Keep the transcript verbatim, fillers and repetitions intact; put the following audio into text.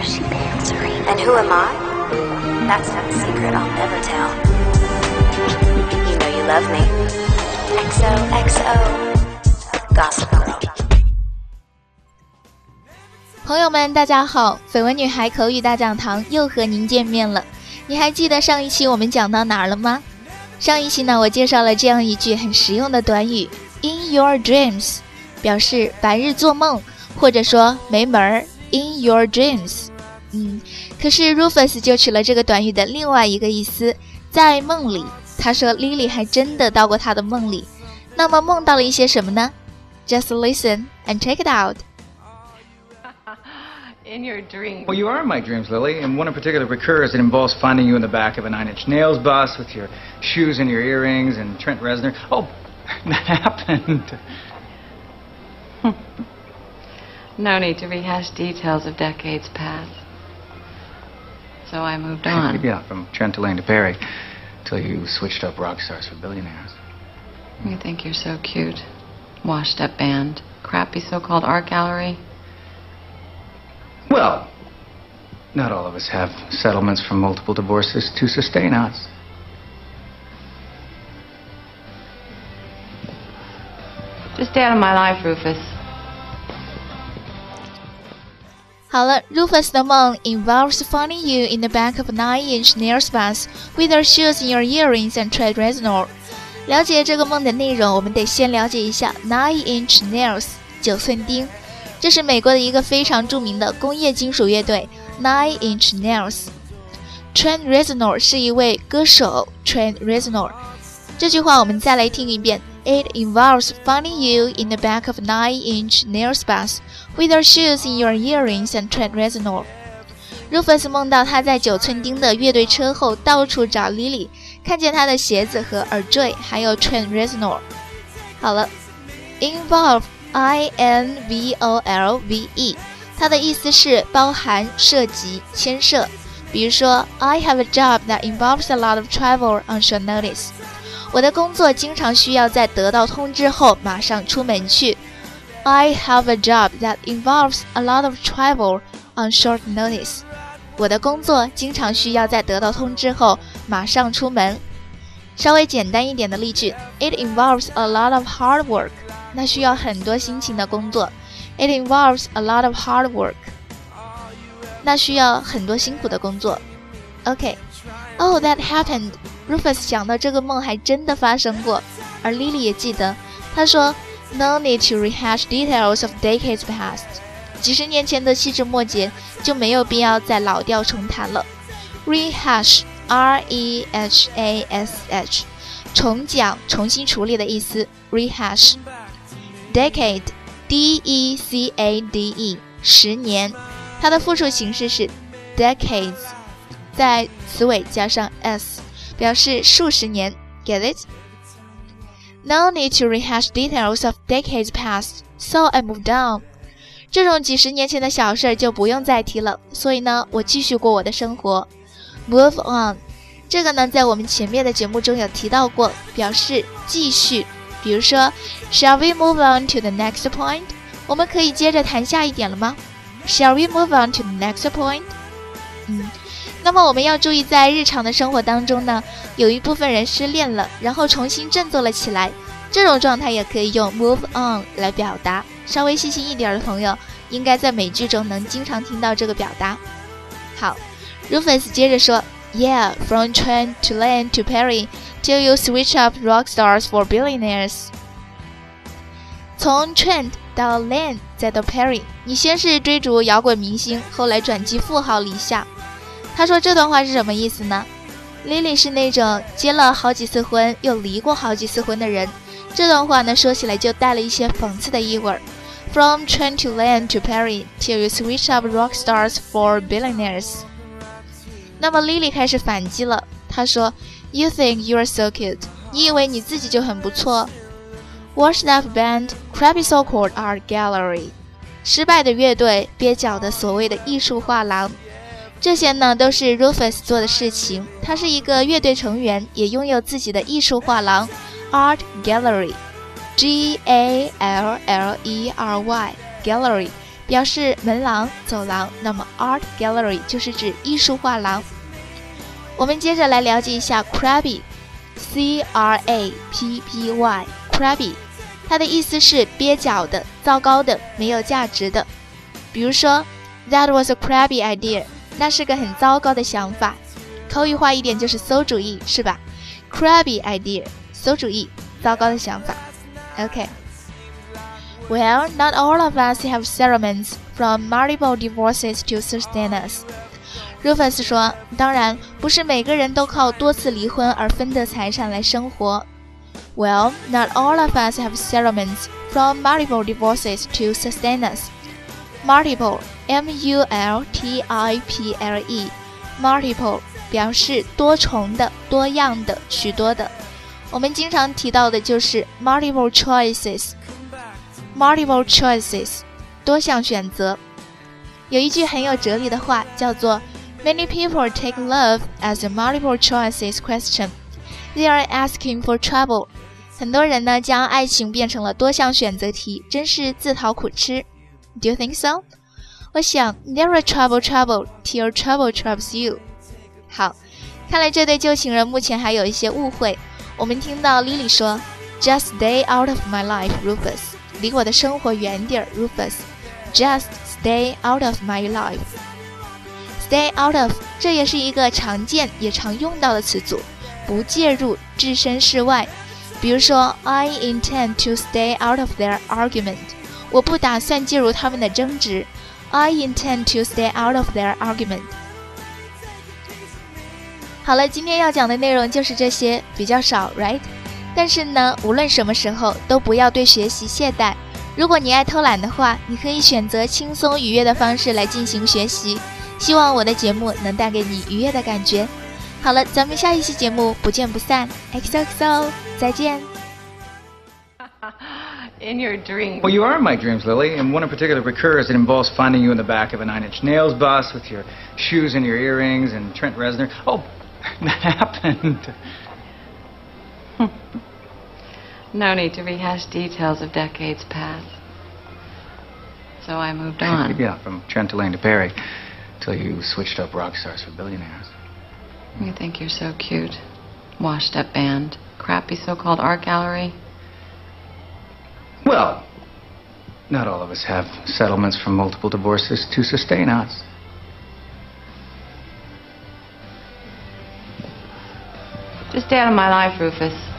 she pales, Serena. And who am I? That's not a secret I'll never tell. You know you love me. X O X O Gossip Girl。 朋友们，大家好，绯闻女孩口语大讲堂又和您见面了。你还记得上一期我们讲到哪儿了吗？上一期呢，我介绍了这样一句很实用的短语 In your dreams， 表示白日做梦，或者说没门儿 In your dreams。 嗯，可是 Rufus 就取了这个短语的另外一个意思，在梦里。他说 Lily 还真的到过他的梦里。那么梦到了一些什么呢？ Just listen and check it out。 In your dreams. Well, you are in my dreams, Lily, and one in particular recurs. It involves finding you in the back of a Nine Inch Nails bus with your shoes and your earrings and Trent Reznor. Oh, that happened. No need to rehash details of decades past. So I moved on. Yeah, from Trent to Lane to Perry, till you switched up rock stars for billionaires. You think you're so cute. Washed up band. Crappy so-called art gallery. Well, not all of us have settlements from multiple divorces to sustain us. Just stay out of my life, Rufus. 好了 Rufus 的梦 involves finding you in the back of a nine inch nails bus with your shoes in your earrings and Trent Reznor。 了解这个梦的内容，我们得先了解一下 nine inch nails 九寸钉。这是美国的一个非常著名的工业金属乐队 Nine Inch Nails。Trent Reznor 是一位歌手 Trent Reznor。 这句话我们再来听一遍 It involves finding you in the back of a nine inch nails bus with your shoes in your earrings and Trent Reznor。 Rufus 梦到他在九寸钉的乐队车后到处找 Lily， 看见他的鞋子和耳坠还有 Trent Reznor。 好了 Involve I N V O L V E 它的意思是包含、涉及、牵涉。比如说 I have a job that involves a lot of travel on short notice。 我的工作经常需要在得到通知后马上出门去。 I have a job that involves a lot of travel on short notice。 我的工作经常需要在得到通知后马上出门。稍微简单一点的例句 It involves a lot of hard work。那需要很多辛勤的工作 It involves a lot of hard work。 那需要很多辛苦的工作 OK Oh, that happened. Rufus 想到这个梦还真的发生过，而 Lily 也记得。她说 No need to rehash details of decades past。 几十年前的细枝末节就没有必要再老调重弹了。 Rehash R E H A S H 重讲、重新处理的意思 Rehash。Decade, D E C A D E 十年，它的复数形式是 decades， 在词尾加上 s， 表示数十年 Get it? No need to rehash details of decades past, so I moved on。 这种几十年前的小事就不用再提了，所以呢，我继续过我的生活。 Move on， 这个呢，在我们前面的节目中有提到过，表示继续。比如说 Shall we move on to the next point？ 我们可以接着谈下一点了吗？ Shall we move on to the next point？ 嗯，那么我们要注意，在日常的生活当中呢，有一部分人失恋了，然后重新振作了起来，这种状态也可以用 move on 来表达。稍微细心一点的朋友，应该在美剧中能经常听到这个表达。好 Rufus 接着说 Yeah, from Trent to Lane to Perry till you switch up rock stars for billionaires。 从 Trent 到 Lane 再到 Perry， 你先是追逐摇滚明星，后来转击富豪理想。他说这段话是什么意思呢？ Lily 是那种结了好几次婚又离过好几次婚的人，这段话呢说起来就带了一些讽刺的意味。 From Trent to Lane to Perry till you switch up rock stars for billionaires。 那么 Lily 开始反击了，她说 You think you're so cute， 你以为你自己就很不错。 Washed up band, crappy so-called art gallery， 失败的乐队，蹩脚的所谓的艺术画廊。这些呢都是 Rufus 做的事情，他是一个乐队成员，也拥有自己的艺术画廊 Art Gallery， G A L L E R Y Gallery， 表示门廊、走廊，那么 art gallery 就是指艺术画廊。我们接着来了解一下 crabby， C R A P P Y crabby， 它的意思是蹩脚的、糟糕的、没有价值的。比如说 That was a crabby idea， 那是个很糟糕的想法。口语化一点就是馊主意，是吧？ crabby idea， 馊主意，糟糕的想法。 OK，Well, not all of us have settlements from multiple divorces to sustain us. Rufus 说，当然，不是每个人都靠多次离婚而分得财产来生活。Well, not all of us have settlements from multiple divorces to sustain us. Multiple, M U L T I P L E, multiple 表示多重的、多样的、许多的。我们经常提到的就是 multiple choices。Multiple choices， 多项选择。有一句很有哲理的话叫做 Many people take love as a multiple choices question. They are asking for trouble. 很多人呢将爱情变成了多项选择题，真是自讨苦吃。Do you think so? 我想 Never trouble trouble till trouble troubles you. 好，看来这对旧情人目前还有一些误会。我们听到 Lily 说 Just stay out of my life, Rufus.离我的生活远点 Rufus. Just stay out of my life. Stay out of 这也是一个常见也常用到的词组，不介入，置身事外。比如说 I intend to stay out of their argument. 我不打算介入他们的争执。I intend to stay out of their argument. 好了，今天要讲的内容就是这些，比较少 right?但是呢，无论什么时候都不要对学习懈怠。如果你爱偷懒的话，你可以选择轻松愉悦的方式来进行学习。希望我的节目能带给你愉悦的感觉。好了，咱们下一期节目不见不散。X O X O， 再见。 In your dreams. Well, you are in my dreams, Lily, and one in particular recurs. It involves finding you in the back of a Nine Inch Nails bus with your shoes and your earrings and Trent Reznor. Oh, that happened. No need to rehash details of decades past. So I moved on. Yeah, from Trent to Lane to Perry, till you switched up rock stars for billionaires. You think you're so cute. Washed up band. Crappy so-called art gallery. Well, not all of us have settlements from multiple divorces to sustain us. Just stay out of my life, Rufus.